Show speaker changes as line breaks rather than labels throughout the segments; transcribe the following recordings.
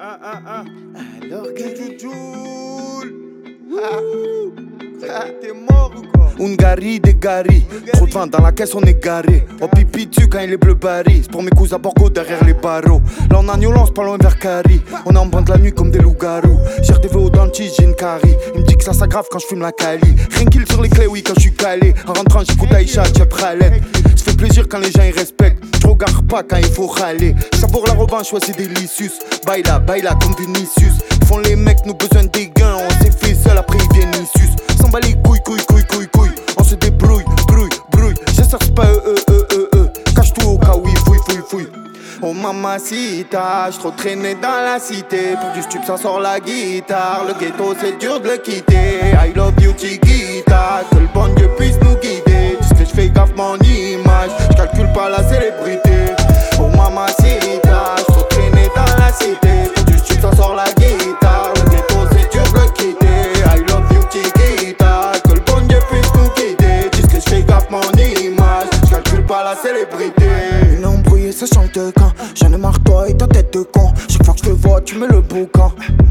Alors t'es mort ou quoi?
Ungari des Gary, trop de vin dans la caisse on est garé. Oh pipi dessus quand il est bleu Paris. C'est pour mes cousins Borgo derrière les barreaux. Là on a Niolance pas loin vers Cari. On est en bande la nuit comme des loups-garous. J'ai RDV au dentiste, j'ai une carie. Il me dit que ça s'aggrave quand je fume la Cali. Rien qu'il sur les clés, oui quand je suis calé. En rentrant j'écoute Aïcha, Tchep Ralette. Ça fait plaisir quand les gens ils respectent. Je regarde pas quand il faut râler. Savoure la revanche, ouais c'est délicieux. Baila, baila comme Vinicius. Ils font les mecs, nous besoin des gains. On s'est fait seul, après ils viennent issus. S'en bat les couilles. On se débrouille, brouille. J'espère que c'est pas Cache tout au cas où il fouille. Oh mamacita, j't'rop traîné dans la cité. Pour du stup ça sort la guitare. Le ghetto c'est dur de le quitter. I love you Chiquita. Que le bon Dieu puisse nous guider. Dis que j'fais gaffe mon image. J'calcule pas la célébrité. Oh mamacita, j't'rop traîné dans la cité. Pour du stup ça sort la guitare. Le ghetto c'est dur de le quitter. I love you Chiquita. Que le bon Dieu puisse nous guider. Dis que j'fais gaffe mon image. J'calcule pas la célébrité. Une embrouillée ça chante quand. J'en ai marre toi et ta tête de con. Chaque fois que je te vois tu mets le boucan.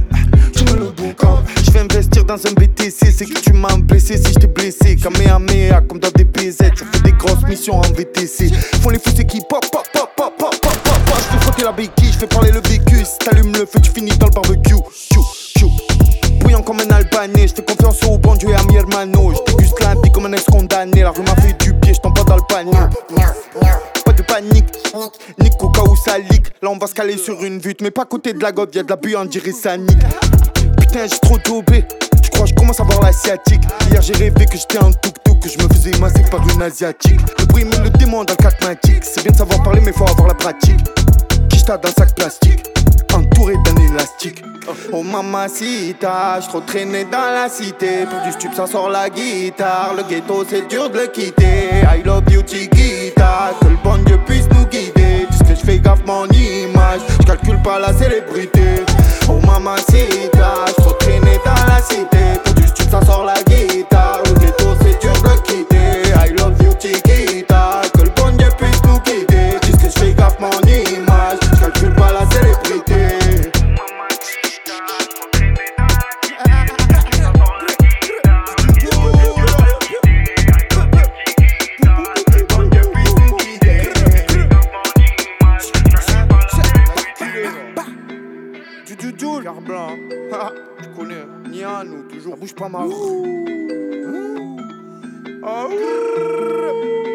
Je vais investir dans un BTC. C'est que tu m'as blessé si je t'ai blessé. Kamehameha comme dans des BZ. Ça fait des grosses missions en VTC. Font les fous c'est qui pop. Je fais frotter la béquille, je fais parler le vécu. Si t'allumes le feu tu finis dans le barbecue. Bouillant comme un Albanais. Je fais confiance au bon Dieu et à mi hermano. Je déguste la vie comme un ex-condamné. La rue m'a fait du pied, je t'en pas dans le panier. Pas de panique, nique au cas où ça lique. Là on va se caler sur une vue. Mais pas à côté de la gobe, y'a de la buée on dirait ça nique. Putain j'ai trop daubé. Je crois que je commence à voir l'asiatique. Hier j'ai rêvé que j'étais un tuk-tuk. Que je me faisais masser par une asiatique. Le bruit met le démon dans le catmatique. C'est bien de savoir parler mais faut avoir la pratique. Quicheta dans sac plastique, entouré d'un élastique. Oh mamacita, j't'rop traîné dans la cité. Pour du stup ça sort la guitare. Le ghetto c'est dur de le quitter. I love you Chiquita. Que le bon Dieu puisse nous guider. Dis que j'fais gaffe mon image. J'calcule pas la célébrité. Oh mamacita, j't'rop traîné dans la cité. Pour du stup ça sort la guitare. Le ghetto c'est dur de le quitter. I love you Chiquita. Que le bon Dieu puisse nous guider. Dis que j'fais gaffe mon image. J'calcule pas la célébrité.
Car blanc, tu connais, Nianou, toujours.
Ça bouge pas ma roue.
Ah,